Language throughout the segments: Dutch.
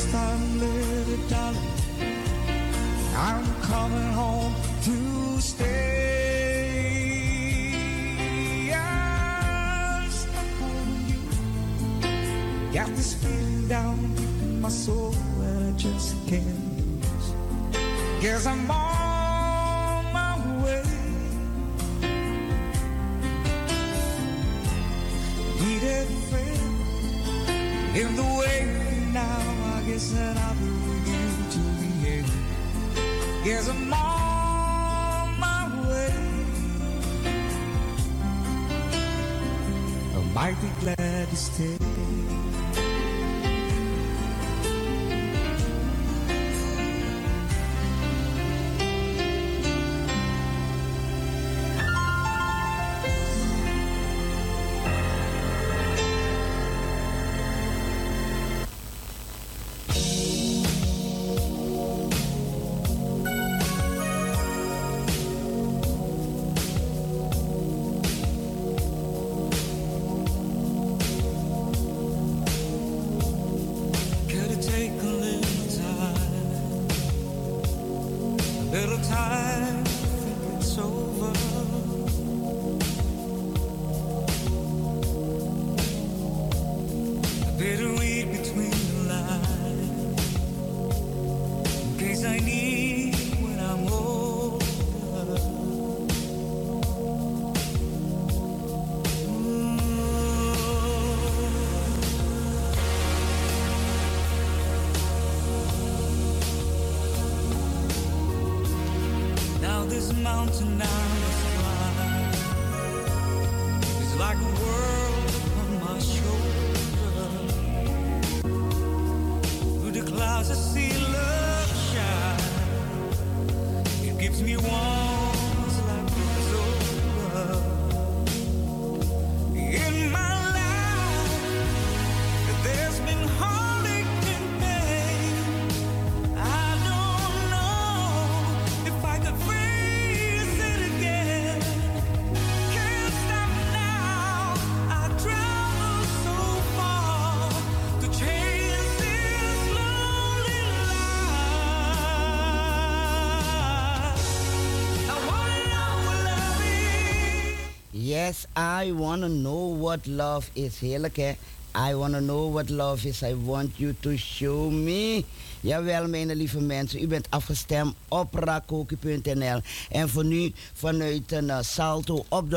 time, little darling, I'm coming home to stay. I'm stuck on you. Got this feeling down deep in my soul and I just can't lose. Guess I'm on my way. Needed a friend in the way now. I guess that I'll be with you to the end. Guess I'm on my way. I might be glad to stay. Yes, I want to know what love is. Heerlijk hè? I want to know what love is. I want you to show me. Jawel, mijn lieve mensen. U bent afgestemd op rakoki.nl. En voor nu vanuit een salto op de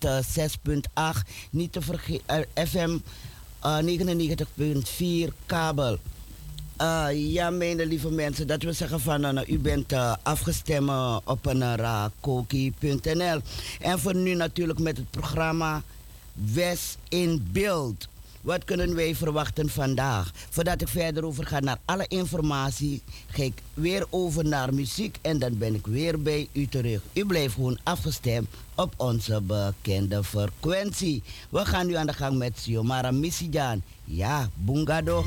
106.8. Niet te vergeten, FM 99.4 kabel. Ja, mijn lieve mensen, dat wil zeggen van u bent afgestemd op een rakoki.nl. En voor nu natuurlijk met het programma West in Beeld. Wat kunnen wij verwachten vandaag? Voordat ik verder over ga naar alle informatie, ga ik weer over naar muziek en dan ben ik weer bij u terug. U blijft gewoon afgestemd op onze bekende frequentie. We gaan nu aan de gang met Xiomara Misijan. Ja, Bungado.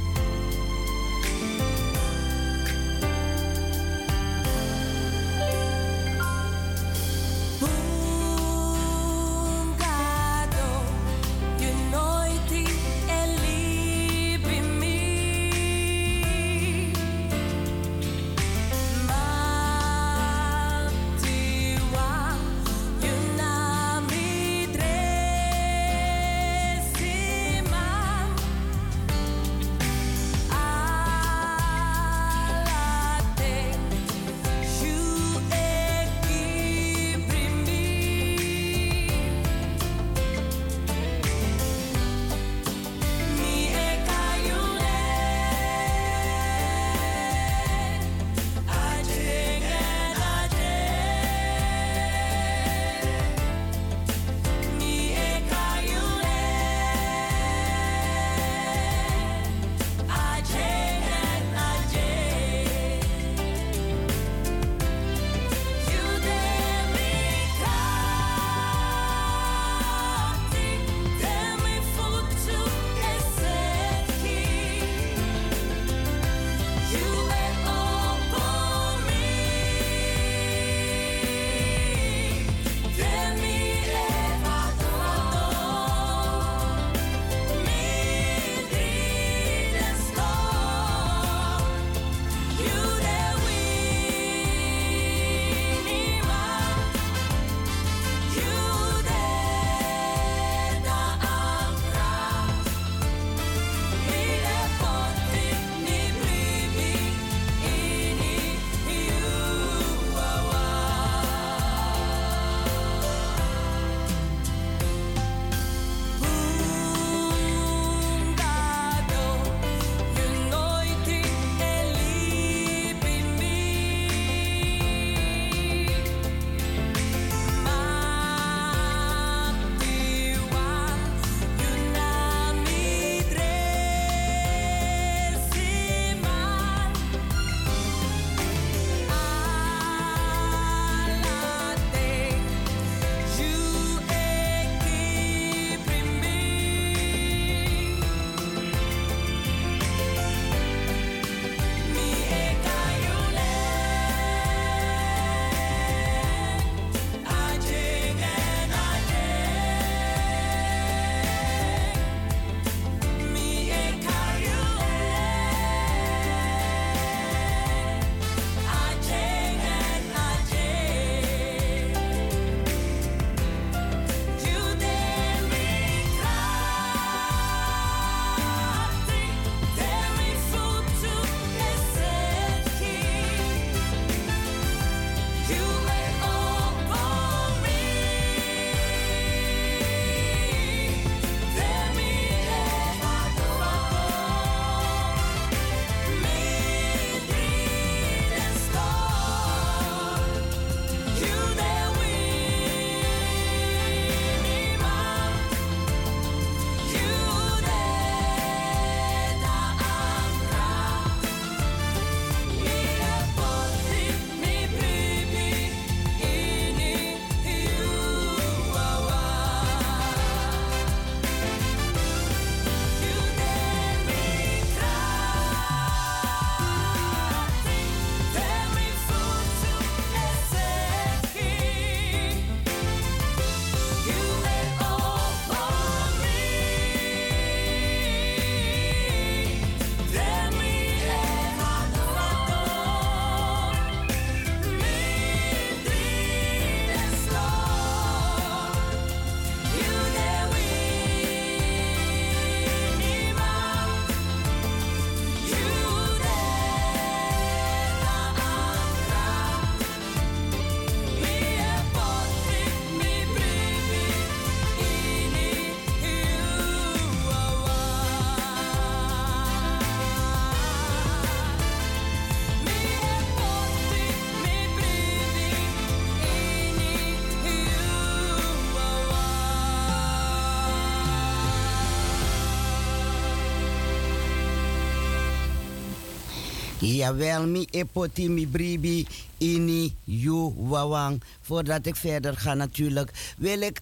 Jawel, mi epoti, mi bribi, ini, you, wawang. Voordat ik verder ga natuurlijk, wil ik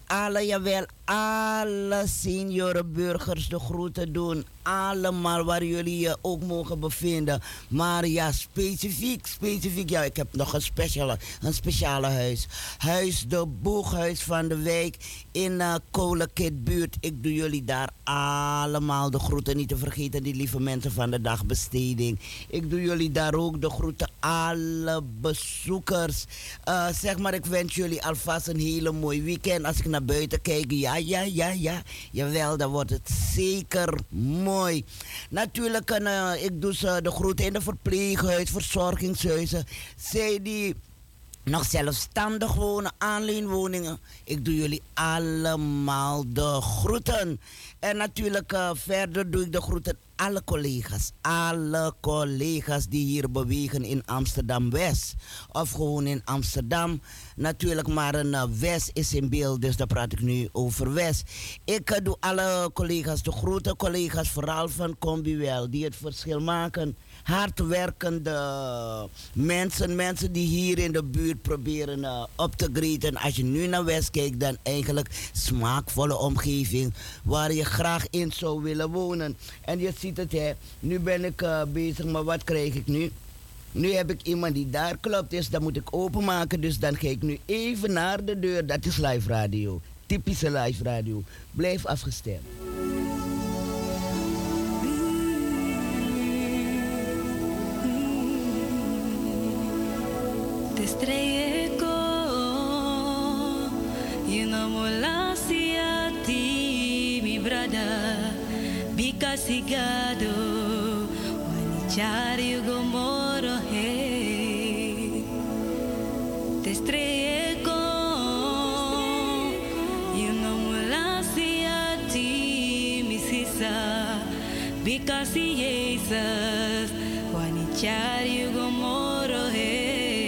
alle seniorenburgers de groeten doen. Allemaal waar jullie je ook mogen bevinden. Maar ja, specifiek, ja, ik heb nog een speciale huis. Huis de Boeghuis van de Wijk in Kolenkitbuurt. Ik doe jullie daar allemaal de groeten. Niet te vergeten die lieve mensen van de dagbesteding. Ik doe jullie daar ook de groeten. Alle bezoekers. Zeg maar, ik wens jullie alvast een hele mooi weekend. Als ik naar buiten kijk, ja. Jawel, dan wordt het zeker mooi. Natuurlijk, ik doe ze de groeten in de verpleeghuis, verzorgingshuizen. Zij die nog zelfstandig wonen, aanleenwoningen. Ik doe jullie allemaal de groeten. En natuurlijk verder doe ik de groeten alle collega's die hier bewegen in Amsterdam-West. Of gewoon in Amsterdam. Natuurlijk, maar een West is in beeld, dus daar praat ik nu over West. Ik doe alle collega's de groeten. Collega's vooral van Combiwel, die het verschil maken. Hardwerkende mensen die hier in de buurt proberen op te greeten. Als je nu naar West kijkt, dan eigenlijk smaakvolle omgeving waar je graag in zou willen wonen. En je ziet het, hè. Nu ben ik bezig, maar wat krijg ik nu? Nu heb ik iemand die daar klopt, dus dan moet ik openmaken. Dus dan ga ik nu even naar de deur. Dat is live radio. Typische live radio. Blijf afgestemd. Te estrellé you know molasia ti mi brada bika sigado wanichari gomoro he te estrellé you know molasia ti mi sisa bika si Jesus wanichari gomoro he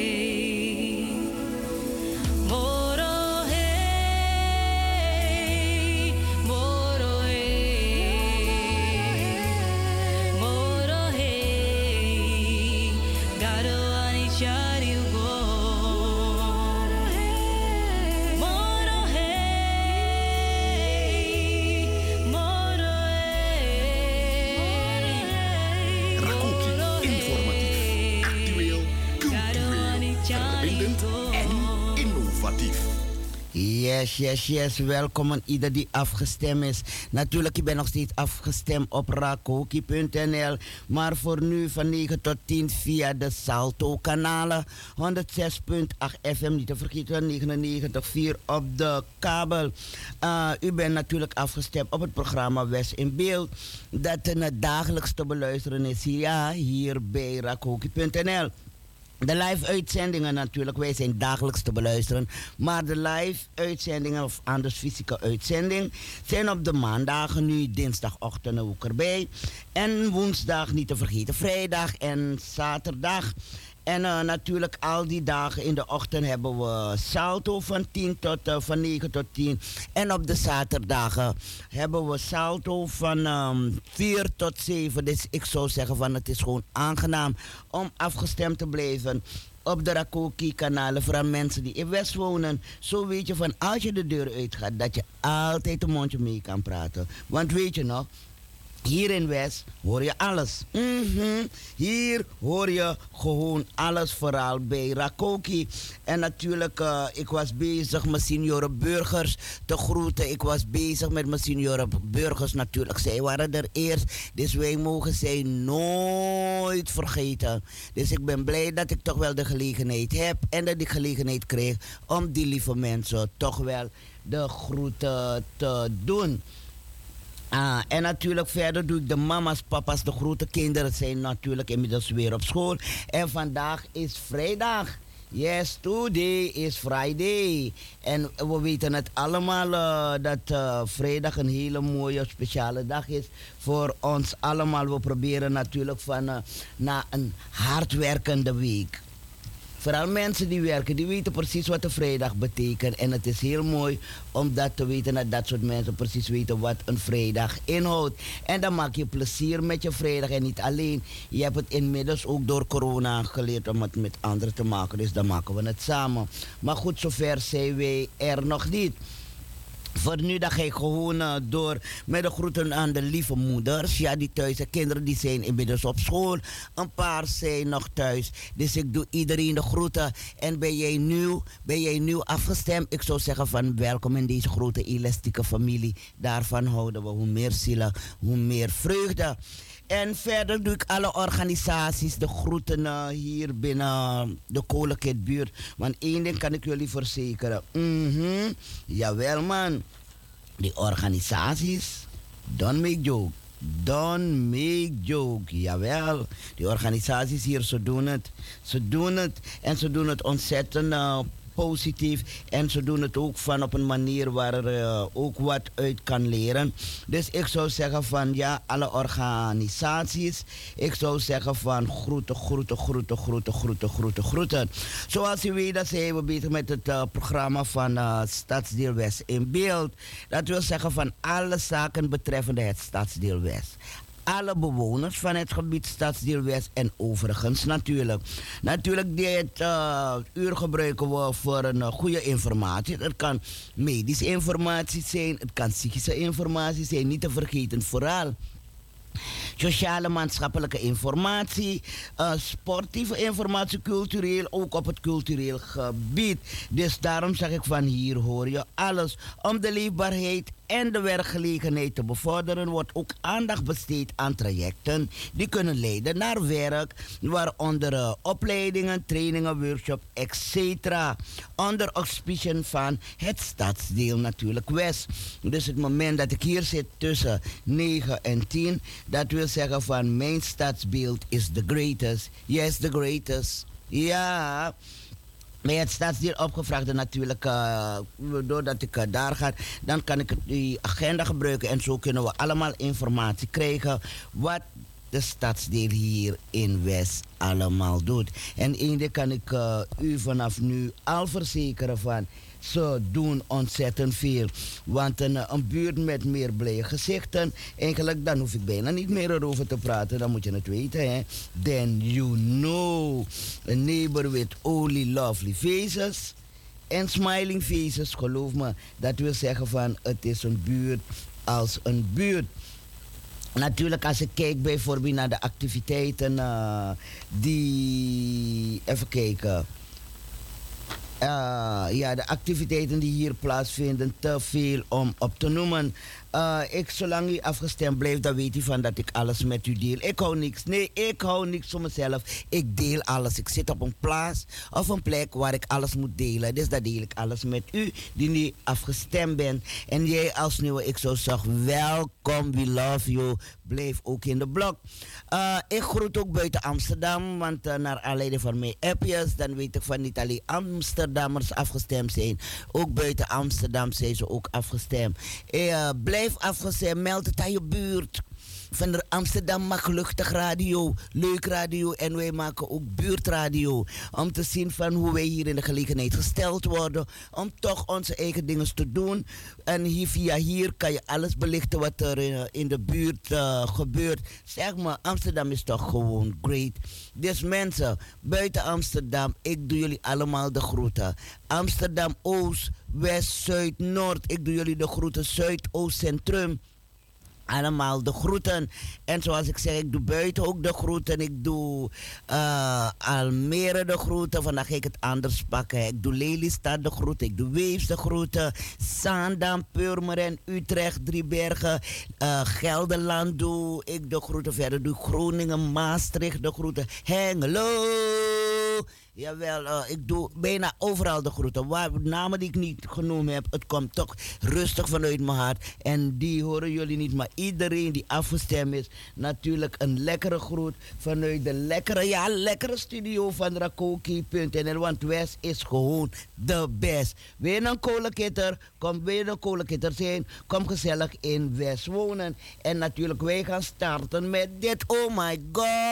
Yes. Welkom aan ieder die afgestemd is. Natuurlijk, ik ben nog steeds afgestemd op rakoki.nl. Maar voor nu van 9 tot 10 via de Salto-kanalen. 106.8 FM, niet te vergeten, 99.4 op de kabel. U bent natuurlijk afgestemd op het programma West in Beeld. Dat dagelijks te beluisteren is hier bij rakoki.nl. De live-uitzendingen natuurlijk, wij zijn dagelijks te beluisteren. Maar de live-uitzendingen, of anders fysieke uitzending, zijn op de maandagen nu, dinsdagochtend ook erbij. En woensdag niet te vergeten, vrijdag en zaterdag. En natuurlijk al die dagen in de ochtend hebben we Salto van 9 tot 10. En op de zaterdagen hebben we Salto van 4 tot 7. Dus ik zou zeggen van het is gewoon aangenaam om afgestemd te blijven op de Rakoki-kanalen. Voor mensen die in West wonen. Zo weet je van als je de deur uitgaat dat je altijd een mondje mee kan praten. Want weet je nog, hier in West hoor je alles. Hier hoor je gewoon alles, vooral bij Rakoki. En natuurlijk, ik was bezig mijn seniorenburgers te groeten. Ik was bezig met mijn seniorenburgers natuurlijk. Zij waren er eerst, dus wij mogen zij nooit vergeten. Dus ik ben blij dat ik toch wel de gelegenheid heb en dat ik gelegenheid kreeg om die lieve mensen toch wel de groeten te doen. En natuurlijk verder doe ik de mama's, papa's, de grote kinderen zijn natuurlijk inmiddels weer op school. En vandaag is vrijdag. Yes, today is Friday. En we weten het allemaal dat vrijdag een hele mooie speciale dag is voor ons allemaal. We proberen natuurlijk na een hardwerkende week. Vooral mensen die werken, die weten precies wat een vrijdag betekent. En het is heel mooi om dat te weten, dat dat soort mensen precies weten wat een vrijdag inhoudt. En dan maak je plezier met je vrijdag en niet alleen. Je hebt het inmiddels ook door corona geleerd om het met anderen te maken. Dus dan maken we het samen. Maar goed, zover zijn wij er nog niet. Voor nu dan ga ik gewoon door met de groeten aan de lieve moeders. Ja, die thuis zijn kinderen die zijn inmiddels op school. Een paar zijn nog thuis. Dus ik doe iedereen de groeten. En ben jij nieuw afgestemd? Ik zou zeggen van welkom in deze grote elastieke familie. Daarvan houden we hoe meer zielen, hoe meer vreugde. En verder doe ik alle organisaties de groeten hier binnen de Kolenkitbuurt. Want één ding kan ik jullie verzekeren. Jawel man. Die organisaties, don't make joke. Don't make joke. Jawel. Die organisaties hier, ze doen het. Ze doen het. En ze doen het ontzettend positief. En ze doen het ook van op een manier waar er ook wat uit kan leren. Dus ik zou zeggen van ja, alle organisaties. Ik zou zeggen van groeten. Zoals u weet, dan zijn we bezig met het programma van Stadsdeel West in beeld. Dat wil zeggen van alle zaken betreffende het Stadsdeel West. Alle bewoners van het gebied Stadsdeel West en overigens natuurlijk. Natuurlijk, dit uur gebruiken we voor een goede informatie. Het kan medische informatie zijn, het kan psychische informatie zijn, niet te vergeten vooral. Sociale maatschappelijke informatie, sportieve informatie, cultureel, ook op het cultureel gebied. Dus daarom zeg ik van hier hoor je alles. Om de leefbaarheid en de werkgelegenheid te bevorderen wordt ook aandacht besteed aan trajecten die kunnen leiden naar werk, waaronder opleidingen, trainingen, workshops, etc. Onder auspiciën van het stadsdeel natuurlijk West. Dus het moment dat ik hier zit tussen 9 en 10, dat wil zeggen van mijn stadsbeeld is the greatest. Yes, the greatest. Ja. Bij het stadsdeel opgevraagd en natuurlijk, doordat ik daar ga, dan kan ik die agenda gebruiken en zo kunnen we allemaal informatie krijgen wat de stadsdeel hier in West allemaal doet. En één ding kan ik u vanaf nu al verzekeren van, ze doen ontzettend veel. Want een buurt met meer blije gezichten, eigenlijk dan hoef ik bijna niet meer erover te praten. Dan moet je het weten, hè. Then you know. A neighbor with only lovely faces and smiling faces. Geloof me, dat wil zeggen van het is een buurt als een buurt. Natuurlijk, als ik kijk bijvoorbeeld naar de activiteiten die... Even kijken. Ja, de activiteiten die hier plaatsvinden, te veel om op te noemen. Zolang u afgestemd blijft, dan weet u van dat ik alles met u deel. Ik hou niks. Nee, ik hou niks voor mezelf. Ik deel alles. Ik zit op een plaats of een plek waar ik alles moet delen. Dus dat deel ik alles met u die nu afgestemd bent. En jij als nieuwe, ik zou zeggen, welkom, we love you. Blijf ook in de blok. Ik groet ook buiten Amsterdam, want naar aanleiding van mijn appjes, dan weet ik van niet alleen Amsterdammers afgestemd zijn. Ook buiten Amsterdam zijn ze ook afgestemd. Blijf afgestemd, meld het aan je buurt. Van de Amsterdam mag luchtig radio, leuk radio en wij maken ook buurtradio. Om te zien van hoe wij hier in de gelegenheid gesteld worden. Om toch onze eigen dingen te doen. En hier kan je alles belichten wat er in de buurt gebeurt. Zeg maar, Amsterdam is toch gewoon great. Dus mensen, buiten Amsterdam, ik doe jullie allemaal de groeten. Amsterdam Oost, West, Zuid, Noord. Ik doe jullie de groeten. Zuid, Oost, Centrum. Allemaal de groeten. En zoals ik zeg, ik doe buiten ook de groeten. Ik doe Almere de groeten. Vandaag ga ik het anders pakken. Ik doe Lelystad de groeten. Ik doe Weefs de groeten. Zaandam, Purmerend, Utrecht, Driebergen, Gelderland doe ik de groeten. Verder doe ik Groningen, Maastricht de groeten. Hengelo. Jawel, ik doe bijna overal de groeten. Namen die ik niet genoemd heb, het komt toch rustig vanuit mijn hart. En die horen jullie niet, maar iedereen die afgestemd is, natuurlijk een lekkere groet vanuit de lekkere studio van Rakoki.nl. Want West is gewoon de best. Wil je een kolenkitter? Wil je een kolenkitter zijn? Kom gezellig in West wonen. En natuurlijk, wij gaan starten met dit. Oh my god!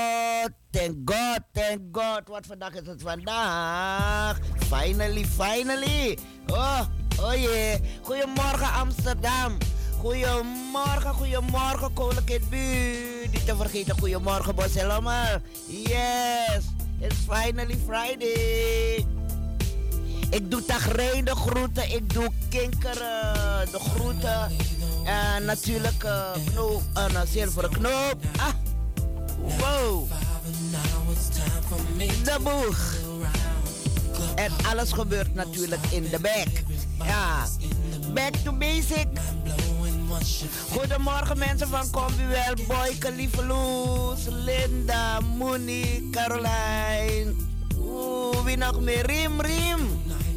thank God, thank God. Wat vandaag is het vandaag? Finally. Oh jee. Goedemorgen Amsterdam. Goedemorgen Koninklijke Buurt. Niet te vergeten, goedemorgen Bosseloma. Yes, it's finally Friday. Ik doe Tagrijn de groeten, ik doe Kinker de groeten. En natuurlijk knoop, een zilveren knoop. Wow. De boeg. En alles gebeurt natuurlijk in de back. Ja, back to basic. Goedemorgen mensen van Combiwell, Boyke, Lieveloes, Linda, Moenie, Caroline. Wie nog meer? Riem.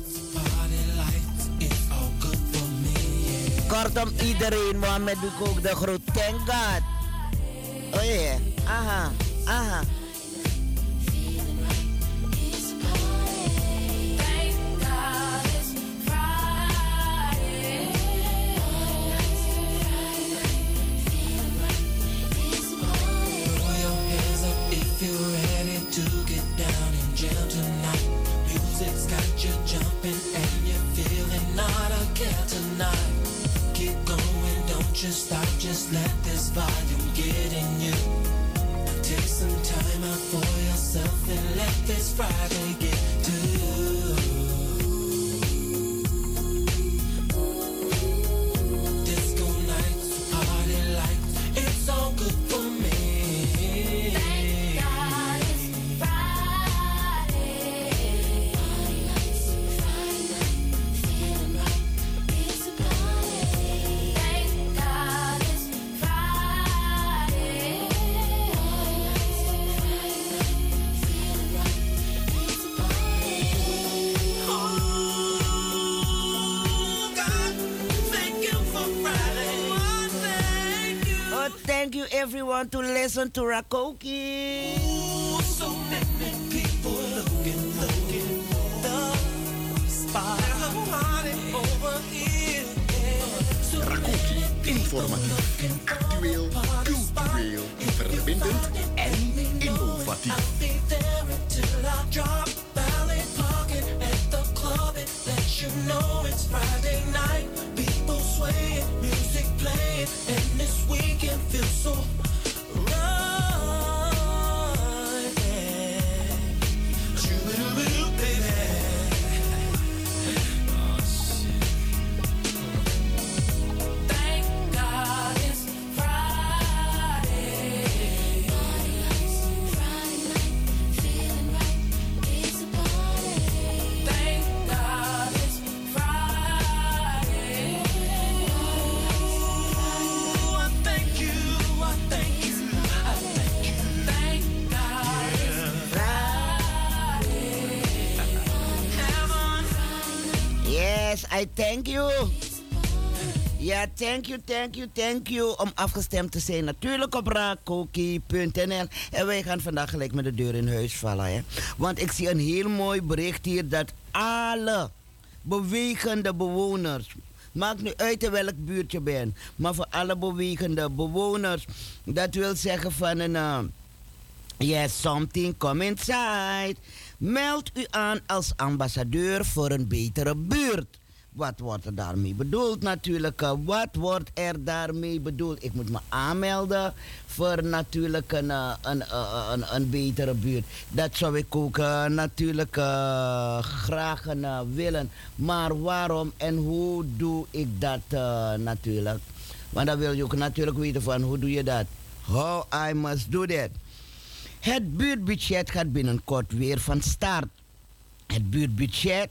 Kortom iedereen, Mohammed doe ik ook de groet. Thank God. Oh yeah, aha. You're ready to get down and jam tonight. Music's got you jumping and you're feeling not a care tonight. Keep going, don't you stop, just let this volume get in you. Take some time out for yourself and let this Friday get to you. Disco nights, party lights, it's all good for me. Thank you everyone to listen to Rakoki. So many people looking for the spot. There's a party over here. Rakoki, informatief, actueel, cultureel, verbindend en innovatief. I'll be there until I drop. Ballet parking at the club. It lets you know it's Friday night. People swaying, music playing, and this weekend feels so right. Shoo-ba-doo-ba-doo, baby. Oh, shit. Thank God it's Friday. Friday night, feeling right, it's a party. Thank God it's Friday. Ooh, I thank you, I thank you, I thank you. Thank God it's Friday. Heaven. Yes, I thank you. Ja, thank you om afgestemd te zijn. Natuurlijk op rakoki.nl. En wij gaan vandaag gelijk met de deur in huis vallen. Hè? Want ik zie een heel mooi bericht hier dat alle bewegende bewoners, maakt nu uit in welk buurt je bent, maar voor alle bewegende bewoners, dat wil zeggen van een yes, something come inside. Meld u aan als ambassadeur voor een betere buurt. Wat wordt er daarmee bedoeld natuurlijk? Wat wordt er daarmee bedoeld? Ik moet me aanmelden voor natuurlijk een betere buurt. Dat zou ik ook natuurlijk graag willen. Maar waarom en hoe doe ik dat natuurlijk? Want dan wil je ook natuurlijk weten van hoe doe je dat? How I must do that. Het buurtbudget gaat binnenkort weer van start. Het buurtbudget...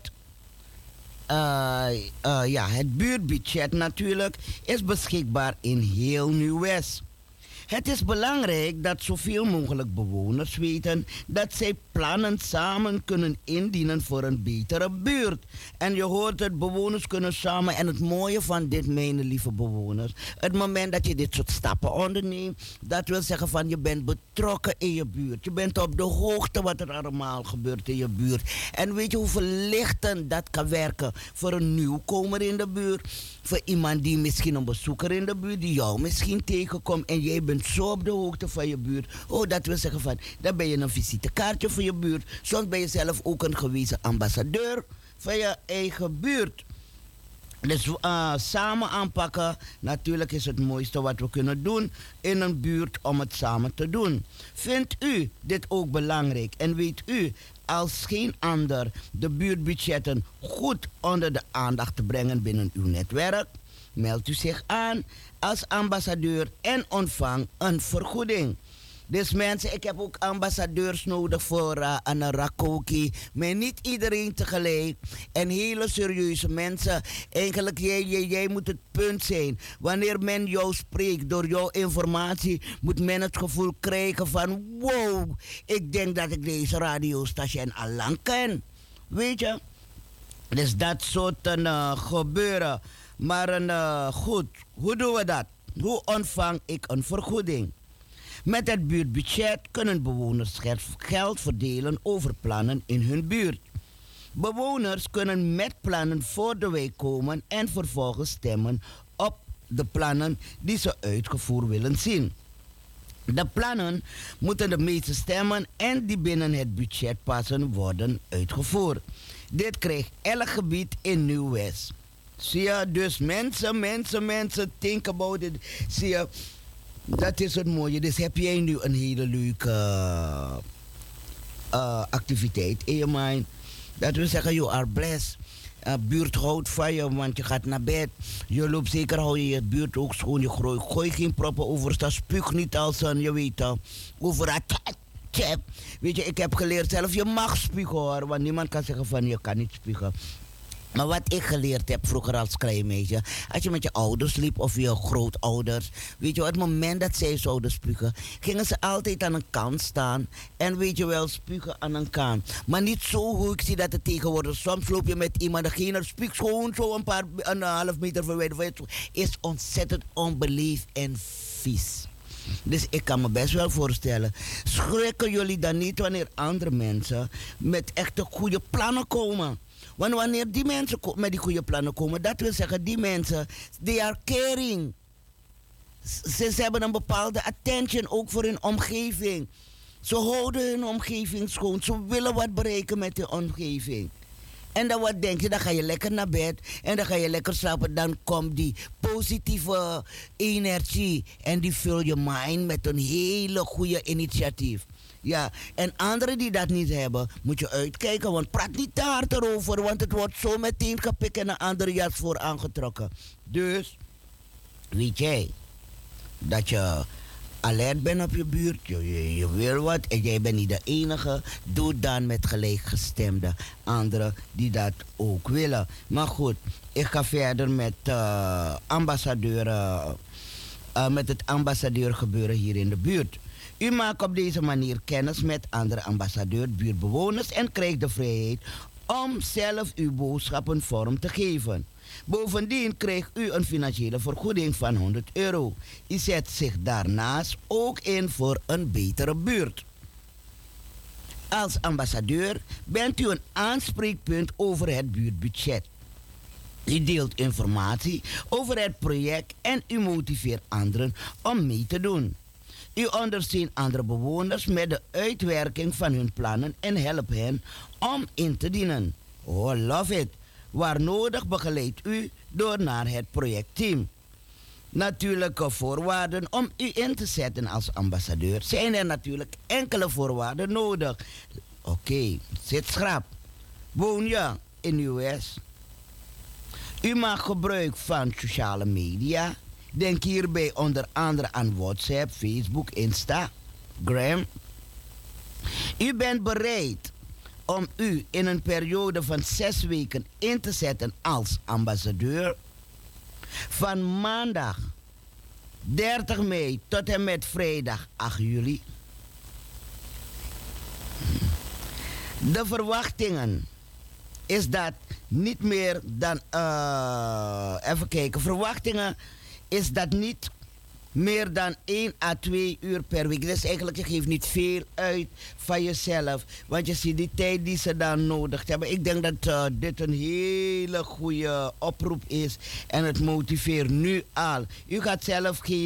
het buurtbudget natuurlijk is beschikbaar in heel Nieuw-West. Het is belangrijk dat zoveel mogelijk bewoners weten dat zij plannen samen kunnen indienen voor een betere buurt. En je hoort het, bewoners kunnen samen. En het mooie van dit, mijn lieve bewoners, het moment dat je dit soort stappen onderneemt, dat wil zeggen van je bent betrokken in je buurt. Je bent op de hoogte wat er allemaal gebeurt in je buurt. En weet je hoe verlichtend dat kan werken voor een nieuwkomer in de buurt, voor iemand die misschien een bezoeker in de buurt, die jou misschien tegenkomt en jij bent bent zo op de hoogte van je buurt. Oh, dat wil zeggen van, dan ben je een visitekaartje voor je buurt. Soms ben je zelf ook een gewezen ambassadeur van je eigen buurt. Dus samen aanpakken, natuurlijk is het mooiste wat we kunnen doen in een buurt om het samen te doen. Vindt u dit ook belangrijk en weet u als geen ander de buurtbudgetten goed onder de aandacht te brengen binnen uw netwerk? Meld u zich aan als ambassadeur en ontvang een vergoeding. Dus mensen, ik heb ook ambassadeurs nodig voor Anarakoki. Maar niet iedereen tegelijk. En hele serieuze mensen. Eigenlijk, jij moet het punt zijn. Wanneer men jou spreekt, door jouw informatie, moet men het gevoel krijgen van, wow, ik denk dat ik deze radiostation al lang ken. Weet je? Dus dat soort gebeuren. Maar goed, hoe doen we dat? Hoe ontvang ik een vergoeding? Met het buurtbudget kunnen bewoners geld verdelen over plannen in hun buurt. Bewoners kunnen met plannen voor de wijk komen en vervolgens stemmen op de plannen die ze uitgevoerd willen zien. De plannen moeten de meeste stemmen en die binnen het budget passen worden uitgevoerd. Dit krijgt elk gebied in Nieuw-West. Zie je, dus mensen, think about it. Zie je, dat is het mooie. Dus heb jij nu een hele leuke activiteit in je mind. Dat wil zeggen, you are blessed. Buurt houdt van je, want je gaat naar bed. Je loopt zeker, hou je buurt ook schoon. Je gooi geen proppen over. Dat spuug niet als een, je weet over het. Weet je, ik heb geleerd zelf, je mag spugen hoor. Want niemand kan zeggen van, je kan niet spugen. Maar wat ik geleerd heb vroeger als klein meisje, als je met je ouders liep of je grootouders, weet je wel, het moment dat zij zouden spugen, gingen ze altijd aan een kant staan en weet je wel, spugen aan een kant. Maar niet zo hoe ik zie dat het tegenwoordig. Soms loop je met iemand, degene spuugt gewoon zo een half meter verwijderd. Is ontzettend onbeleefd en vies. Dus ik kan me best wel voorstellen, schrikken jullie dan niet wanneer andere mensen met echte goede plannen komen? Want wanneer die mensen met die goede plannen komen, dat wil zeggen, die mensen, they are caring. Ze hebben een bepaalde attention ook voor hun omgeving. Ze houden hun omgeving schoon. Ze willen wat bereiken met hun omgeving. En dan wat denk je, dan ga je lekker naar bed en dan ga je lekker slapen. Dan komt die positieve energie en die vul je mind met een hele goede initiatief. Ja, en anderen die dat niet hebben, moet je uitkijken, want praat niet te hard erover, want het wordt zo meteen gepikt en een andere jas voor aangetrokken. Dus, weet jij, dat je alert bent op je buurt, je wil wat en jij bent niet de enige, doe dan met gelijkgestemde anderen die dat ook willen. Maar goed, ik ga verder met met het ambassadeurgebeuren hier in de buurt. U maakt op deze manier kennis met andere ambassadeurs, buurtbewoners en krijgt de vrijheid om zelf uw boodschappen vorm te geven. Bovendien krijgt u een financiële vergoeding van €100. U zet zich daarnaast ook in voor een betere buurt. Als ambassadeur bent u een aanspreekpunt over het buurtbudget. U deelt informatie over het project en u motiveert anderen om mee te doen. U ondersteunt andere bewoners met de uitwerking van hun plannen en helpt hen om in te dienen. Oh, love it. Waar nodig begeleidt u door naar het projectteam. Natuurlijke voorwaarden om u in te zetten als ambassadeur zijn er natuurlijk enkele voorwaarden nodig. Oké, zit schrap. Woon je in de US? U maakt gebruik van sociale media. Denk hierbij onder andere aan WhatsApp, Facebook, Instagram. U bent bereid om u in een periode van 6 weken in te zetten als ambassadeur. Van maandag 30 mei tot en met vrijdag 8 juli. De verwachtingen is dat niet meer dan... even kijken. Verwachtingen is dat niet meer dan 1 à 2 uur per week. Dus eigenlijk, je geeft niet veel uit van jezelf. Want je ziet die tijd die ze dan nodig hebben. Ik denk dat dit een hele goede oproep is. En het motiveert nu al. U gaat zelf geen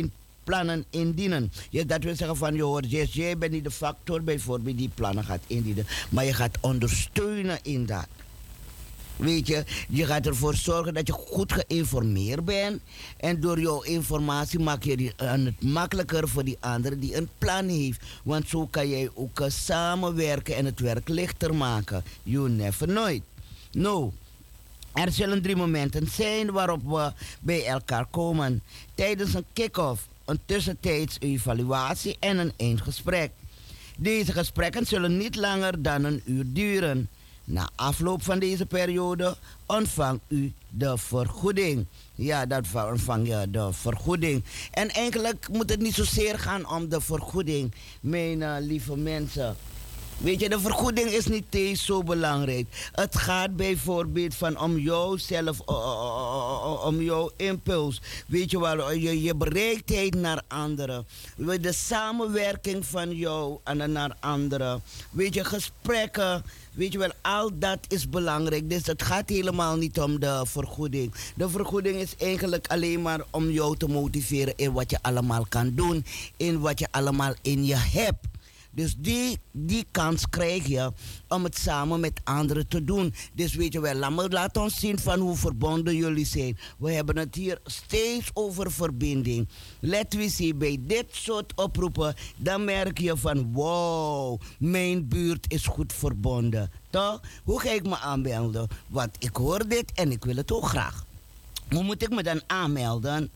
plannen indienen. Dat wil zeggen van, je hoort, yes, jij bent niet de factor bijvoorbeeld die plannen gaat indienen, maar je gaat ondersteunen in dat. Weet je, je gaat ervoor zorgen dat je goed geïnformeerd bent. En door jouw informatie maak je het makkelijker voor die andere die een plan heeft. Want zo kan jij ook samenwerken en het werk lichter maken. You never know. No. Er zullen 3 momenten zijn waarop we bij elkaar komen. Tijdens een kick-off, een tussentijds evaluatie en een eindgesprek. Deze gesprekken zullen niet langer dan een uur duren. Na afloop van deze periode ontvangt u de vergoeding. Ja, dat ontvang je de vergoeding. En eigenlijk moet het niet zozeer gaan om de vergoeding, mijn lieve mensen. Weet je, de vergoeding is niet eens zo belangrijk. Het gaat bijvoorbeeld van om jouzelf, om jouw impuls. Weet je wel, je bereiktheid naar anderen. De samenwerking van jou en naar anderen. Weet je, gesprekken. Weet je wel, al dat is belangrijk. Dus het gaat helemaal niet om de vergoeding. De vergoeding is eigenlijk alleen maar om jou te motiveren in wat je allemaal kan doen. In wat je allemaal in je hebt. Dus die kans krijg je om het samen met anderen te doen. Dus weet je wel, laat ons zien van hoe verbonden jullie zijn. We hebben het hier steeds over verbinding. Laten we zien, bij dit soort oproepen, dan merk je van wow, mijn buurt is goed verbonden. Toch? Hoe ga ik me aanmelden? Want ik hoor dit en ik wil het ook graag. Hoe moet ik me dan aanmelden?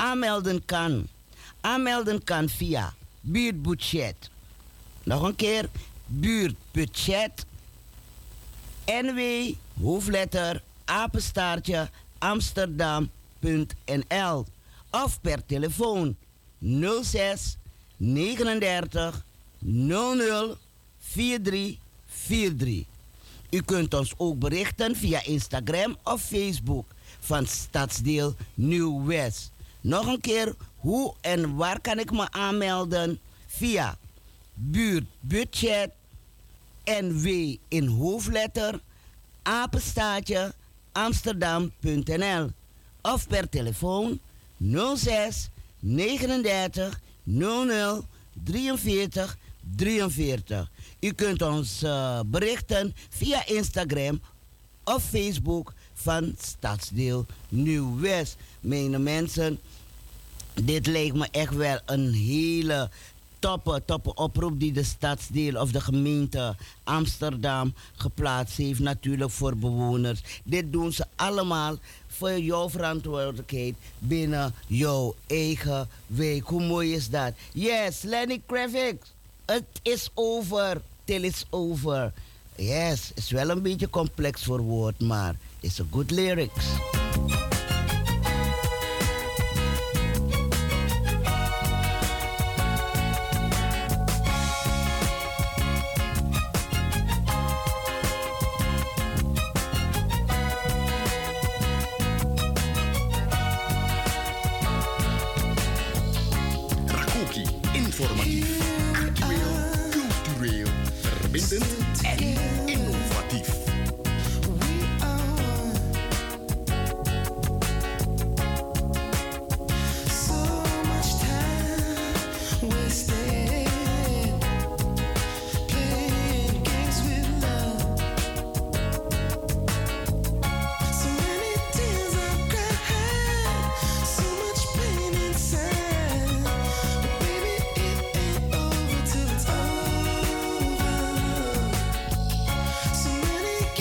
Aanmelden kan via buurtbudget. Nog een keer, buurtbudget, NW, hoofdletter, apenstaartje, Amsterdam.nl of per telefoon 06 39 00 4343. U kunt ons ook berichten via Instagram of Facebook van Stadsdeel Nieuw-West. Nog een keer, hoe en waar kan ik me aanmelden? Via buurtbudget, NW in hoofdletter, apenstaartje, Amsterdam.nl of per telefoon 06 39 00 43 43. U kunt ons berichten via Instagram of Facebook van Stadsdeel Nieuw-West. Mijn mensen, dit lijkt me echt wel een hele toppe oproep die de stadsdeel of de gemeente Amsterdam geplaatst heeft, natuurlijk voor bewoners. Dit doen ze allemaal voor jouw verantwoordelijkheid binnen jouw eigen wijk. Hoe mooi is dat? Yes, Lenny Kravitz. Het is over till it's over. Yes, is wel een beetje complex voor woord, maar it's a good lyrics. Informatief, actueel, cultureel, verbindend en innovatief. So many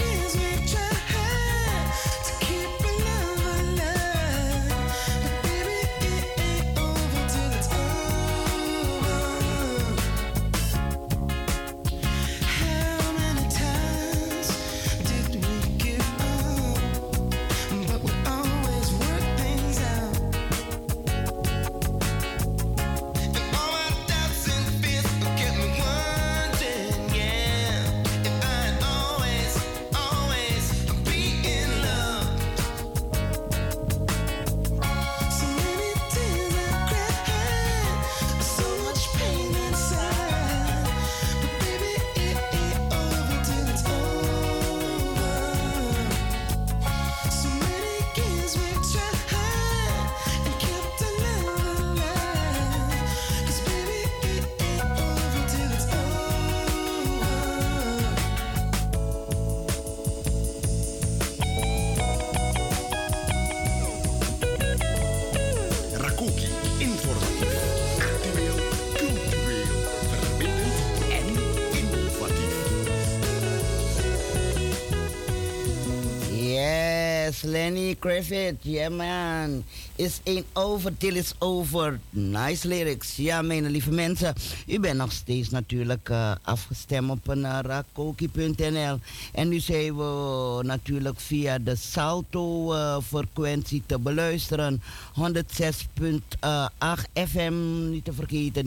Yes, Lenny Griffith. Yeah, man. Is één over till is over. Nice lyrics. Ja, mijn lieve mensen. U bent nog steeds natuurlijk afgestemd op rakoki.nl. En nu zijn we natuurlijk via de Salto-frequentie te beluisteren. 106.8 FM, niet te vergeten,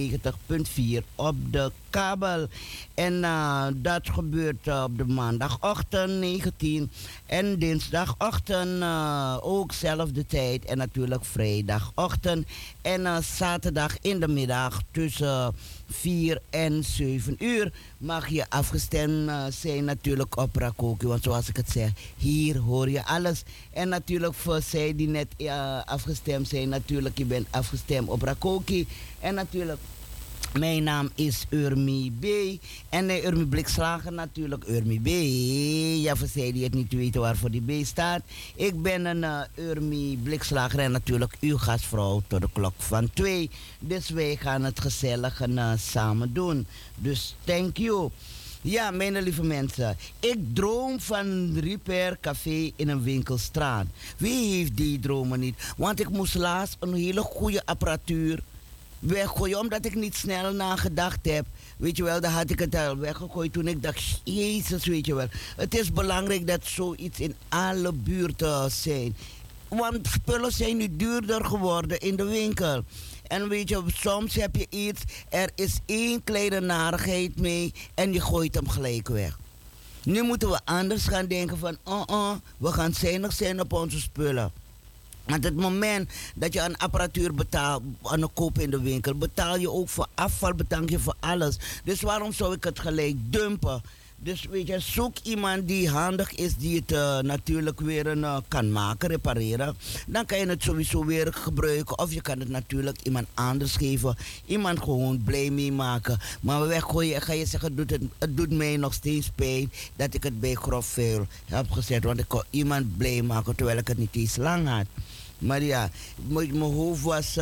99.4 op de kabel. En dat gebeurt op de maandagochtend 19 en dinsdagochtend ook zelfde tijd. En natuurlijk vrijdagochtend en zaterdag in de middag tussen 4 en 7 uur mag je afgestemd zijn natuurlijk op Rakoki. Want zoals ik het zeg, hier hoor je alles. En natuurlijk voor zij die net afgestemd zijn, natuurlijk je bent afgestemd op Rakoki. En natuurlijk... Mijn naam is Urmi B. En Urmi Blikslager natuurlijk. Urmi B. Ja, voor zij die het niet weten waarvoor die B staat. Ik ben een Urmi Blikslager en natuurlijk uw gastvrouw tot de klok van 2. Dus wij gaan het gezellig samen doen. Dus thank you. Ja, mijn lieve mensen. Ik droom van een repair café in een winkelstraat. Wie heeft die dromen niet? Want ik moest laatst een hele goede apparatuur weggooien, omdat ik niet snel nagedacht heb. Weet je wel, dan had ik het al weggegooid toen ik dacht, Jezus, weet je wel. Het is belangrijk dat zoiets in alle buurten zijn. Want spullen zijn nu duurder geworden in de winkel. En weet je, soms heb je iets, er is één kleine narigheid mee en je gooit hem gelijk weg. Nu moeten we anders gaan denken van, we gaan zuinig zijn op onze spullen. Want het moment dat je een apparatuur betaalt, aan een koop in de winkel, betaal je ook voor afval, betaal je voor alles. Dus waarom zou ik het gelijk dumpen? Dus weet je, zoek iemand die handig is, die het natuurlijk weer kan maken, repareren. Dan kan je het sowieso weer gebruiken. Of je kan het natuurlijk iemand anders geven. Iemand gewoon blij mee maken. Maar weggooien, ga je zeggen, het doet mij nog steeds pijn dat ik het bij grof vuil heb gezet. Want ik kon iemand blij maken terwijl ik het niet eens lang had. Maar ja, mijn hoofd was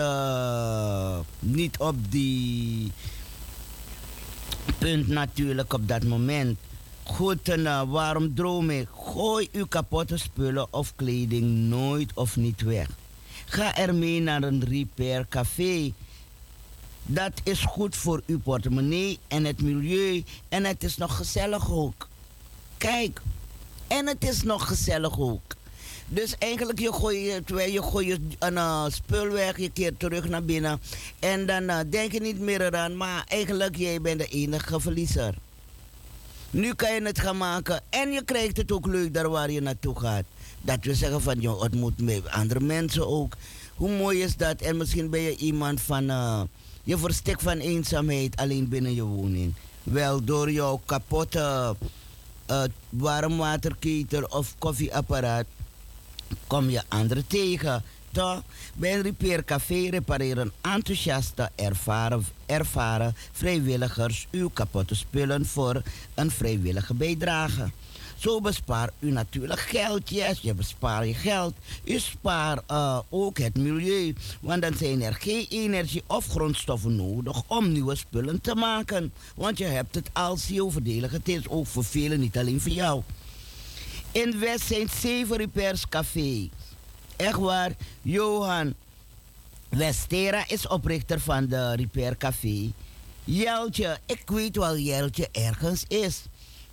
niet op die punt natuurlijk op dat moment. Goed, en waarom droom ik? Gooi uw kapotte spullen of kleding nooit of niet weg. Ga ermee naar een repair café. Dat is goed voor uw portemonnee en het milieu. En het is nog gezellig ook. Kijk, en het is nog gezellig ook. Dus eigenlijk je gooit een spul weg, je keert terug naar binnen. En dan denk je niet meer eraan, maar eigenlijk jij bent de enige verliezer. Nu kan je het gaan maken en je krijgt het ook leuk daar waar je naartoe gaat. Dat we zeggen van, je ontmoet met andere mensen ook. Hoe mooi is dat? En misschien ben je iemand van, je verstikt van eenzaamheid alleen binnen je woning. Wel, door jouw kapotte warmwaterketel of koffieapparaat kom je anderen tegen. Toch? Bij een repaircafé repareren enthousiaste, ervaren vrijwilligers uw kapotte spullen voor een vrijwillige bijdrage. Zo bespaart u natuurlijk geld. Yes, je bespaart je geld. U spaart ook het milieu. Want dan zijn er geen energie of grondstoffen nodig om nieuwe spullen te maken. Want je hebt het al zo voordelig. Het is ook voor velen, niet alleen voor jou. In West zijn 7 repairscafés. Echt waar, Johan Westera is oprichter van de repaircafé. Jeltje, ik weet wel Jeltje ergens is.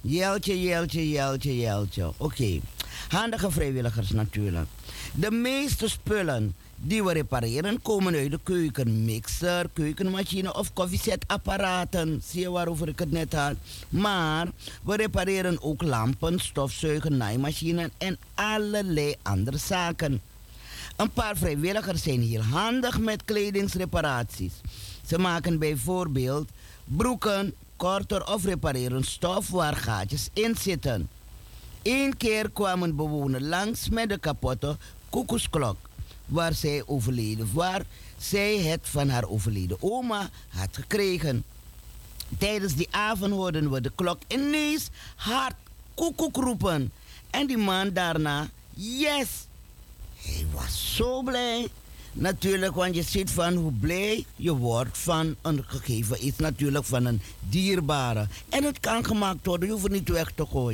Jeltje. Oké. Handige vrijwilligers natuurlijk. De meeste spullen die we repareren komen uit de keukenmixer, keukenmachine of koffiezetapparaten. Zie je waarover ik het net had? Maar we repareren ook lampen, stofzuigen, naaimachines en allerlei andere zaken. Een paar vrijwilligers zijn heel handig met kledingsreparaties. Ze maken bijvoorbeeld broeken korter of repareren stof waar gaatjes in zitten. Eén keer kwam een bewoner langs met de kapotte koekoesklok waar zij het van haar overleden oma had gekregen. Tijdens die avond hoorden we de klok ineens hard koekoek roepen. En die man daarna, yes! Hij was zo blij. Natuurlijk, want je ziet van hoe blij je wordt van een gegeven iets. Natuurlijk van een dierbare. En het kan gemaakt worden, je hoeft het niet weg te gooien.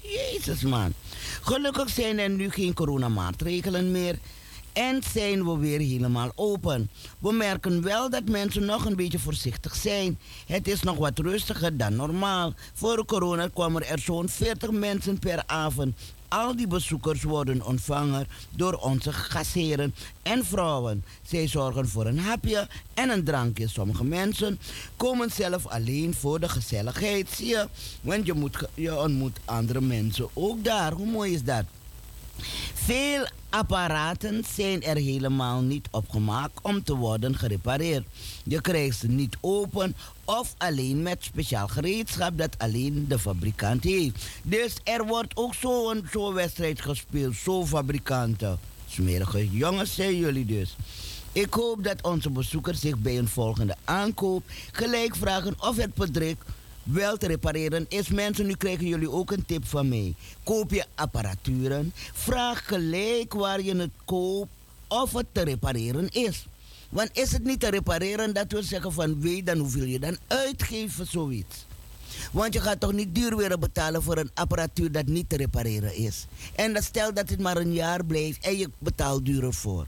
Jezus man. Gelukkig zijn er nu geen coronamaatregelen meer. En zijn we weer helemaal open. We merken wel dat mensen nog een beetje voorzichtig zijn. Het is nog wat rustiger dan normaal. Voor corona kwamen er zo'n 40 mensen per avond. Al die bezoekers worden ontvangen door onze gastheren en vrouwen. Zij zorgen voor een hapje en een drankje. Sommige mensen komen zelf alleen voor de gezelligheid. Zie je, want je ontmoet andere mensen ook daar. Hoe mooi is dat? Veel apparaten zijn er helemaal niet opgemaakt om te worden gerepareerd. Je krijgt ze niet open of alleen met speciaal gereedschap dat alleen de fabrikant heeft. Dus er wordt ook zo'n wedstrijd gespeeld, zo fabrikanten. Smerige jongens zijn jullie dus. Ik hoop dat onze bezoekers zich bij een volgende aankoop gelijk vragen of het product wel te repareren is. Mensen, nu krijgen jullie ook een tip van mij. Koop je apparaturen, vraag gelijk waar je het koopt of het te repareren is. Want is het niet te repareren, dat wil zeggen van weet dan hoeveel je dan uitgeeft voor zoiets. Want je gaat toch niet duur weer betalen voor een apparatuur dat niet te repareren is. En dat stel dat het maar een jaar blijft en je betaalt duurder voor.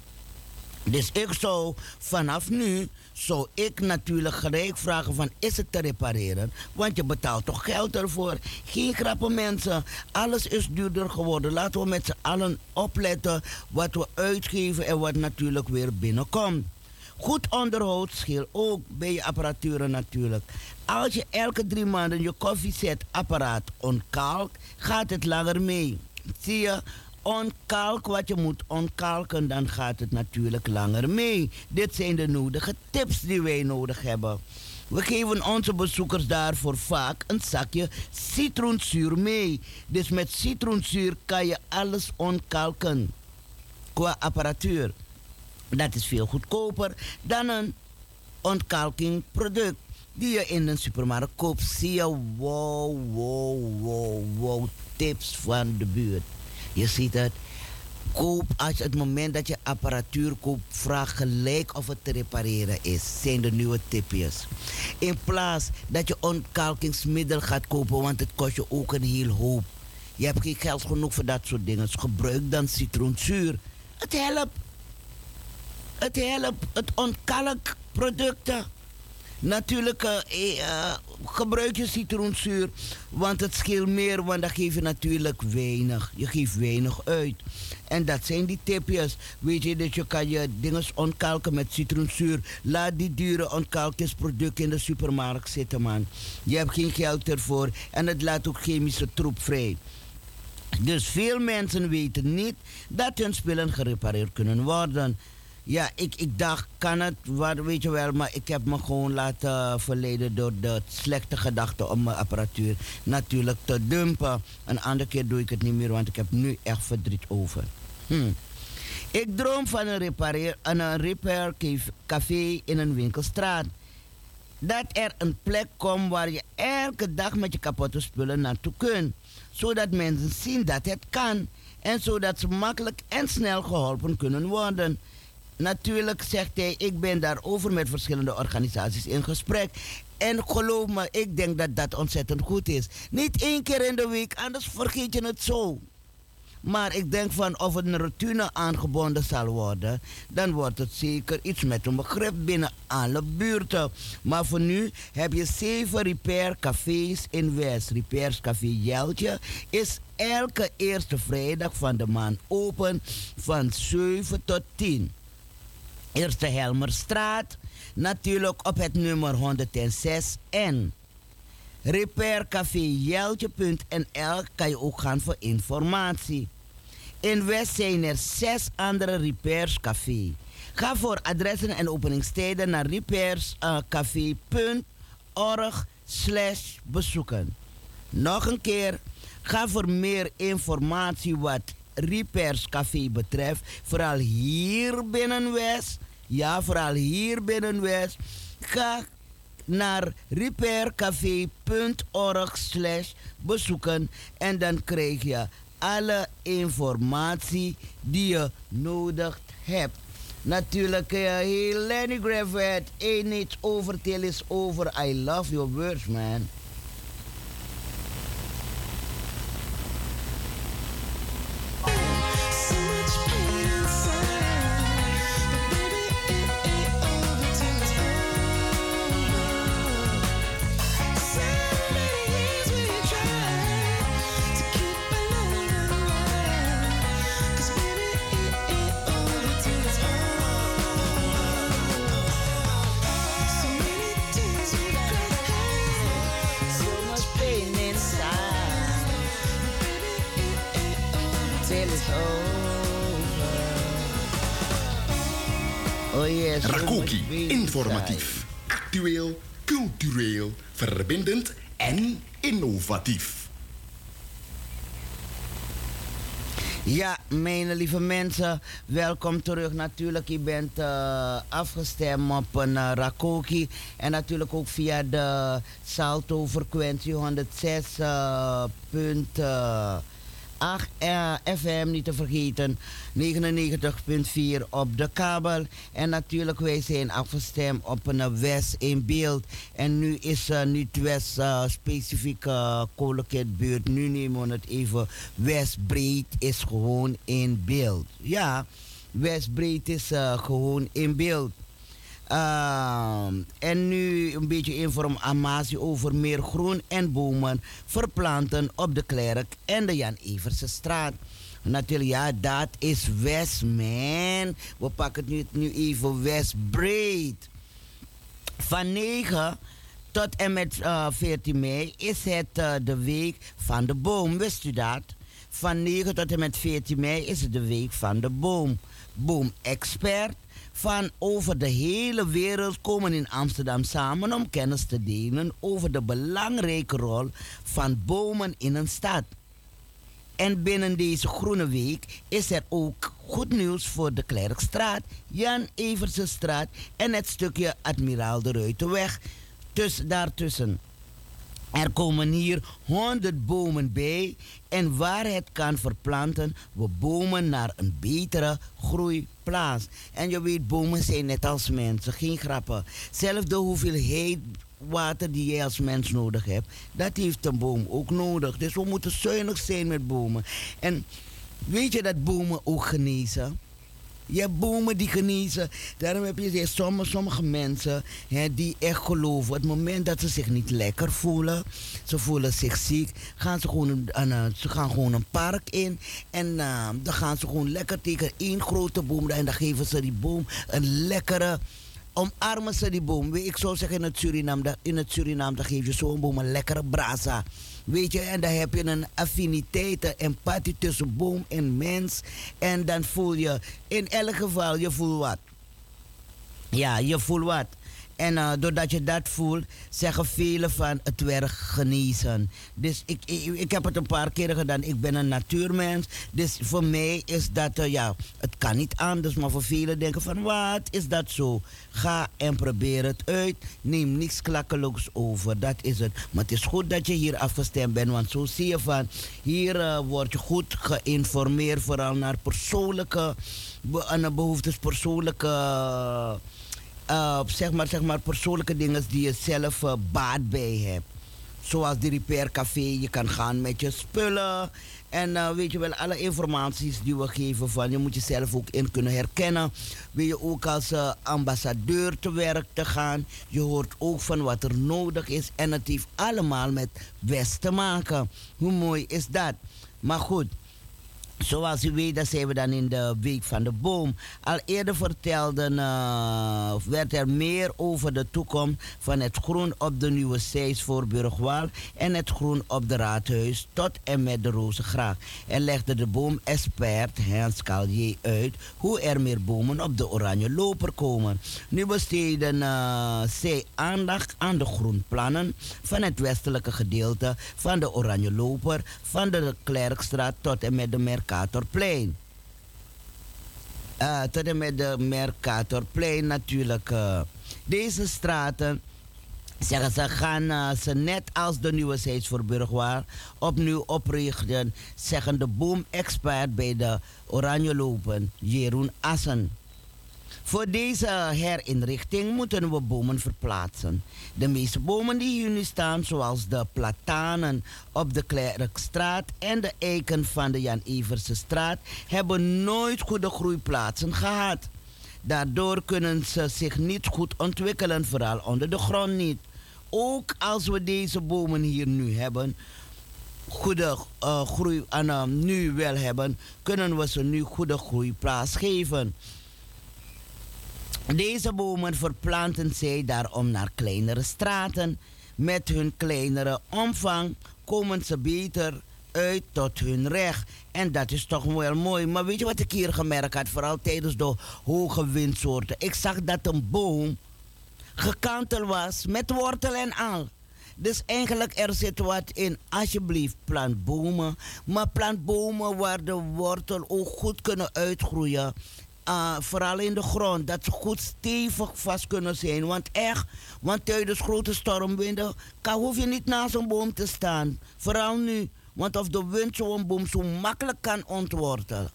Dus ik zou vanaf nu, zou ik natuurlijk gelijk vragen van is het te repareren? Want je betaalt toch geld ervoor. Geen grappen mensen, alles is duurder geworden. Laten we met z'n allen opletten wat we uitgeven en wat natuurlijk weer binnenkomt. Goed onderhoud scheelt ook bij je apparaturen natuurlijk. Als je elke 3 maanden je koffiezetapparaat ontkalkt, gaat het langer mee. Zie je? Onkalk wat je moet onkalken, dan gaat het natuurlijk langer mee. Dit zijn de nodige tips die wij nodig hebben. We geven onze bezoekers daarvoor vaak een zakje citroenzuur mee. Dus met citroenzuur kan je alles onkalken qua apparatuur. Dat is veel goedkoper dan een ontkalkingproduct die je in een supermarkt koopt. Zie je, wow, tips van de buurt. Je ziet het. Koop als het moment dat je apparatuur koopt, vraag gelijk of het te repareren is. Zijn de nieuwe tipjes. In plaats dat je ontkalkingsmiddel gaat kopen, want het kost je ook een heel hoop. Je hebt geen geld genoeg voor dat soort dingen. Dus gebruik dan citroenzuur. Het helpt. Het ontkalkt producten. Natuurlijk gebruik je citroenzuur, want het scheelt meer, want dan geef je natuurlijk weinig. Je geeft weinig uit. En dat zijn die tipjes. Weet je, dat je kan je dingen ontkalken met citroenzuur. Laat die dure ontkalkingsproducten in de supermarkt zitten, man. Je hebt geen geld ervoor en het laat ook chemische troep vrij. Dus veel mensen weten niet dat hun spullen gerepareerd kunnen worden. Ja, ik dacht, kan het, weet je wel, maar ik heb me gewoon laten verleiden door de slechte gedachte om mijn apparatuur natuurlijk te dumpen. Een andere keer doe ik het niet meer, want ik heb nu echt verdriet over. Ik droom van een repair café in een winkelstraat. Dat er een plek komt waar je elke dag met je kapotte spullen naartoe kunt. Zodat mensen zien dat het kan. En zodat ze makkelijk en snel geholpen kunnen worden. Natuurlijk zegt hij, ik ben daarover met verschillende organisaties in gesprek. En geloof me, ik denk dat dat ontzettend goed is. Niet 1 keer in de week, anders vergeet je het zo. Maar ik denk van of het een routine aangebonden zal worden, dan wordt het zeker iets met een begrip binnen alle buurten. Maar voor nu heb je 7 repaircafés in West. Repairscafé Jeltje is elke eerste vrijdag van de maand open van 7 tot 10. Eerste Helmerstraat, natuurlijk op het nummer 106 en repaircaféjeltje.nl kan je ook gaan voor informatie. In West zijn er 6 andere repairscafé. Ga voor adressen en openingstijden naar repairscafé.org/bezoeken. Nog een keer, ga voor meer informatie wat Repairscafé betreft, vooral hier binnen West. Ja, vooral hier binnen West. Ga naar repaircafé.org/bezoeken en dan krijg je alle informatie die je nodig hebt. Natuurlijk, Lenny Gravett, ain't it over till it's over. I love your words, man. yes. Rakoki, informatief, actueel, cultureel, verbindend en innovatief. Ja, mijn lieve mensen, welkom terug. Natuurlijk, je bent afgestemd op een Rakoki. En natuurlijk ook via de Salto-frequentie 106.8 FM, niet te vergeten. 99.4 op de kabel. En natuurlijk, wij zijn afgestemd op een West in beeld. En nu is niet West specifiek Koleketbuurt. Nu nemen we het even. Westbreed is gewoon in beeld. Ja, Westbreed is gewoon in beeld. En nu een beetje informatie over meer groen en bomen verplanten op de Klerk en de Jan Eversenstraat. Natuurlijk, ja, dat is West, man. We pakken het nu even Westbreed. Van 9 tot en met 14 mei is het de week van de boom. Wist u dat? Van 9 tot en met 14 mei is het de week van de boom. Boomexpert van over de hele wereld komen in Amsterdam samen om kennis te delen over de belangrijke rol van bomen in een stad. En binnen deze groene week is er ook goed nieuws voor de Klerkstraat, Jan Eversenstraat en het stukje Admiraal de Ruitenweg. Dus daartussen. Er komen hier 100 bomen bij en waar het kan verplanten we bomen naar een betere groeiplaats. En je weet, bomen zijn net als mensen, geen grappen. Zelfs de hoeveelheid water die jij als mens nodig hebt, dat heeft een boom ook nodig. Dus we moeten zuinig zijn met bomen. En weet je dat bomen ook genezen? Je hebt bomen die genezen. Daarom heb je sommige mensen die echt geloven. Op het moment dat ze zich niet lekker voelen, ze voelen zich ziek, gaan ze gewoon een park in. En dan gaan ze gewoon lekker tegen één grote boom. En dan geven ze die boom een lekkere, omarmen ze die boom. Ik zou zeggen in het Suriname, dan geef je zo'n boom een lekkere brasa. Weet je, en dan heb je een affiniteit, een empathie tussen boom en mens. En dan voel je, in elk geval, je voelt wat. Ja, je voelt wat. En doordat je dat voelt, zeggen velen van het werk genezen. Dus ik heb het een paar keer gedaan. Ik ben een natuurmens. Dus voor mij is dat, het kan niet anders. Maar voor velen denken van, wat is dat zo? Ga en probeer het uit. Neem niks klakkeloos over. Dat is het. Maar het is goed dat je hier afgestemd bent. Want zo zie je van, hier word je goed geïnformeerd. Vooral naar persoonlijke behoeftes, persoonlijke... zeg maar persoonlijke dingen die je zelf baat bij hebt. Zoals die repaircafé, je kan gaan met je spullen. En weet je wel, alle informaties die we geven van, je moet jezelf ook in kunnen herkennen. Wil je ook als ambassadeur te werk te gaan. Je hoort ook van wat er nodig is. En het heeft allemaal met West te maken. Hoe mooi is dat? Maar goed. Zoals u weet, dan zijn we dan in de week van de boom. Al eerder werd er meer over de toekomst van het groen op de nieuwe Seis voor Burgwal en het groen op de Raadhuis tot en met de Rozengracht. En legde de boomexpert Hans Callier uit hoe er meer bomen op de Oranje Loper komen. Nu besteden zij aandacht aan de groenplannen van het westelijke gedeelte van de Oranje Loper, van de Klerkstraat tot en met de Mercatorplein. Tot en met de Mercatorplein natuurlijk. Deze straten, zeggen ze, gaan ze net als de nieuwe Seis voor Burgwal opnieuw oprichten, zeggen de boomexpert bij de Oranje Lopen, Jeroen Assen. Voor deze herinrichting moeten we bomen verplaatsen. De meeste bomen die hier nu staan, zoals de platanen op de Klerkstraat en de eiken van de Jan Eversenstraat, hebben nooit goede groeiplaatsen gehad. Daardoor kunnen ze zich niet goed ontwikkelen, vooral onder de grond niet. Ook als we deze bomen hier nu hebben, goede groei nu wel hebben, kunnen we ze nu goede groeiplaats geven. Deze bomen verplanten zij daarom naar kleinere straten. Met hun kleinere omvang komen ze beter uit tot hun recht. En dat is toch wel mooi. Maar weet je wat ik hier gemerkt had? Vooral tijdens de hoge windsoorten. Ik zag dat een boom gekanteld was met wortel en al. Dus eigenlijk er zit wat in. Alsjeblieft, plant bomen. Maar plant bomen waar de wortel ook goed kunnen uitgroeien. Vooral in de grond. Dat ze goed stevig vast kunnen zijn. Want tijdens grote stormwinden hoef je niet naast een boom te staan. Vooral nu. Want of de wind zo'n boom zo makkelijk kan ontwortelen.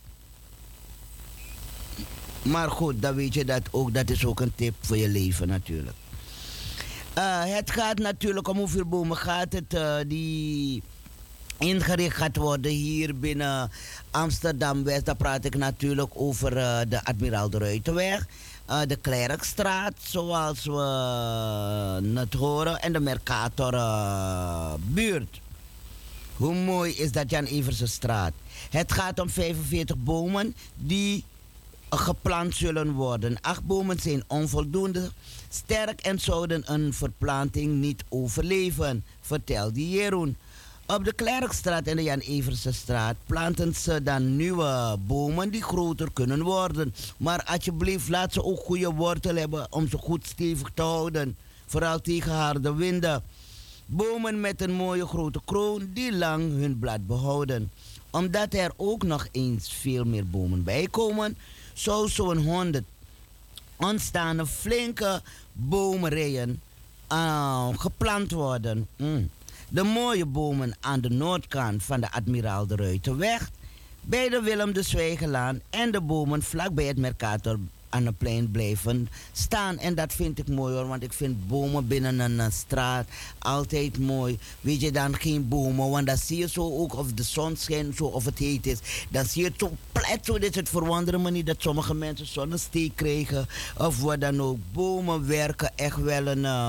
Maar goed, dan weet je dat ook. Dat is ook een tip voor je leven natuurlijk. Het gaat natuurlijk om hoeveel bomen gaat het die ingericht gaat worden hier binnen Amsterdam-West. Dan praat ik natuurlijk over de Admiraal de Ruitenweg, de Klerkstraat, zoals we het horen, en de Mercatorbuurt. Hoe mooi is dat Jan Eversenstraat? Het gaat om 45 bomen die geplant zullen worden. 8 bomen zijn onvoldoende sterk en zouden een verplanting niet overleven, vertelde Jeroen. Op de Klerkstraat en de Jan Eversenstraat planten ze dan nieuwe bomen die groter kunnen worden. Maar alsjeblieft, laat ze ook goede wortel hebben om ze goed stevig te houden. Vooral tegen harde winden. Bomen met een mooie grote kroon die lang hun blad behouden. Omdat er ook nog eens veel meer bomen bij komen, zou zo'n 100 ontstaande flinke bomenrijen geplant worden. De mooie bomen aan de noordkant van de Admiraal de Ruitenweg, bij de Willem de Zwijgelaan en de bomen vlak bij het Mercator aan het plein blijven staan. En dat vind ik mooi hoor, want ik vind bomen binnen een straat altijd mooi. Weet je, dan geen bomen, want dan zie je zo ook of de zon schijnt, zo of het heet is. Dan zie je het zo plet, zo dit het verwonderen me niet dat sommige mensen zonnesteek krijgen of wat dan ook. Bomen werken echt wel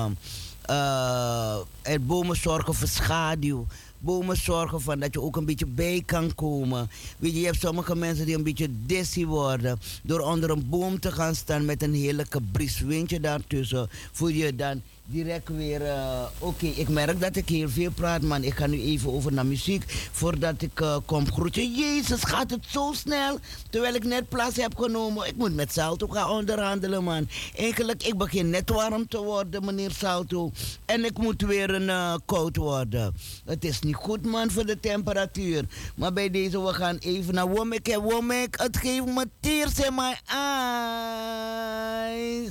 bomen zorgen voor schaduw. Bomen zorgen van dat je ook een beetje bij kan komen. Weet je, je hebt sommige mensen die een beetje dizzy worden door onder een boom te gaan staan met een heerlijke brieswindje daartussen. Voel je dan direct weer... Oké, ik merk dat ik heel veel praat, man. Ik ga nu even over naar muziek voordat ik kom groeten. Jezus, gaat het zo snel? Terwijl ik net plaats heb genomen. Ik moet met Salto gaan onderhandelen, man. Eigenlijk, ik begin net warm te worden, meneer Salto. En ik moet weer koud worden. Het is niet goed, man, voor de temperatuur. Maar bij deze, we gaan even naar Womek en Womek. Het geeft me tears in my eyes.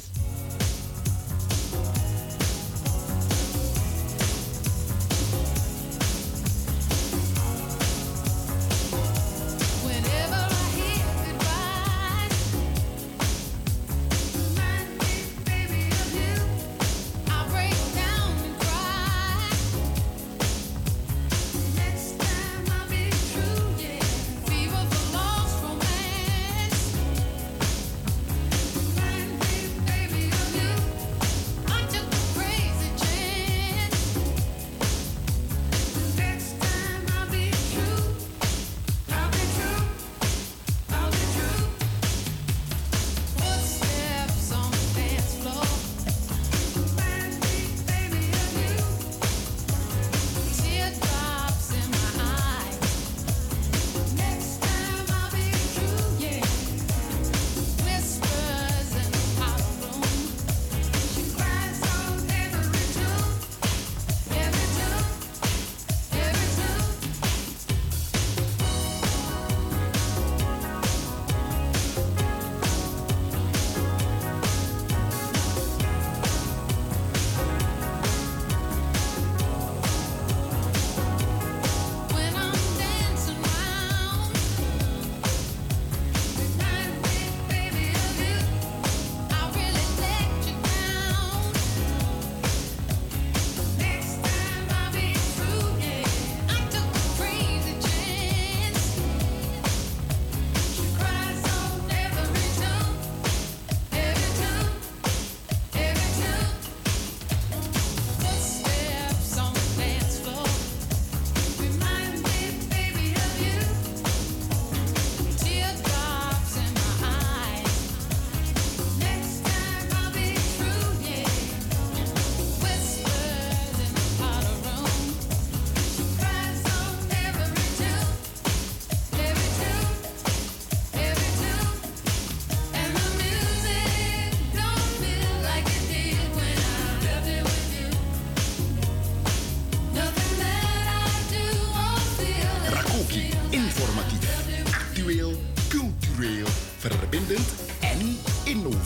Baby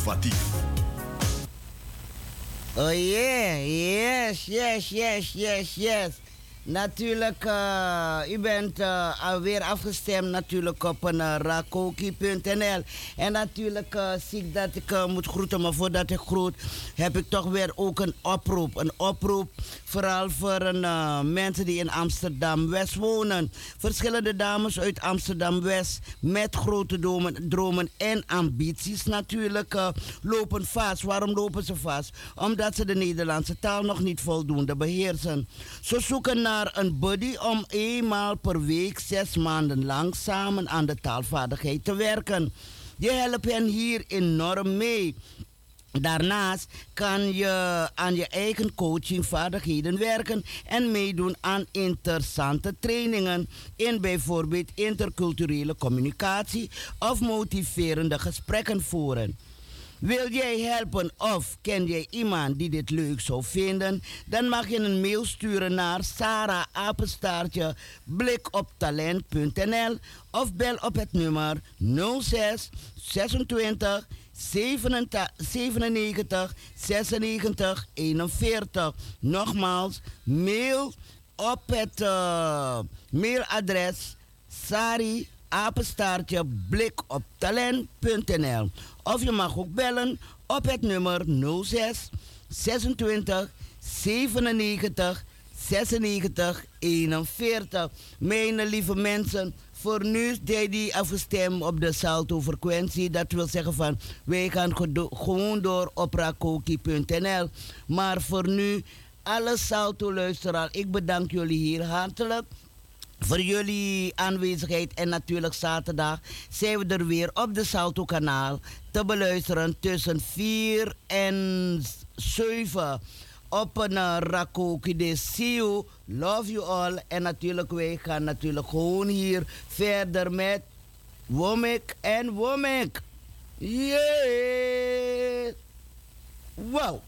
innovatief. Oh yeah, yes. Natuurlijk, u bent alweer afgestemd natuurlijk op een rakoki.nl. En natuurlijk zie ik dat ik moet groeten, maar voordat ik groet heb ik toch weer ook een oproep. Een oproep vooral voor mensen die in Amsterdam-West wonen. Verschillende dames uit Amsterdam-West met grote dromen en ambities natuurlijk lopen vast. Waarom lopen ze vast? Omdat ze de Nederlandse taal nog niet voldoende beheersen. Ze zoeken naar een buddy om eenmaal per week 6 maanden lang samen aan de taalvaardigheid te werken. Je helpt hen hier enorm mee. Daarnaast kan je aan je eigen coachingvaardigheden werken en meedoen aan interessante trainingen in bijvoorbeeld interculturele communicatie of motiverende gesprekken voeren. Wil jij helpen of ken jij iemand die dit leuk zou vinden? Dan mag je een mail sturen naar sarah@blikoptalent.nl of bel op het nummer 06 26 97 96 41. Nogmaals, mail op het mailadres sari@blikoptalent.nl. Of je mag ook bellen op het nummer 06 26 97 96 41. Mijn lieve mensen, voor nu is die afgestemd op de salto-frequentie. Dat wil zeggen van, wij gaan gewoon door op rakoki.nl. Maar voor nu, alle salto-luisteraars, ik bedank jullie hier hartelijk voor jullie aanwezigheid. En natuurlijk zaterdag zijn we er weer op de Salto-kanaal te beluisteren tussen 4 en 7 op een Rakoki. Dus see you, love you all. En natuurlijk, wij gaan natuurlijk gewoon hier verder met Womek en Womek. Yeah! Wow!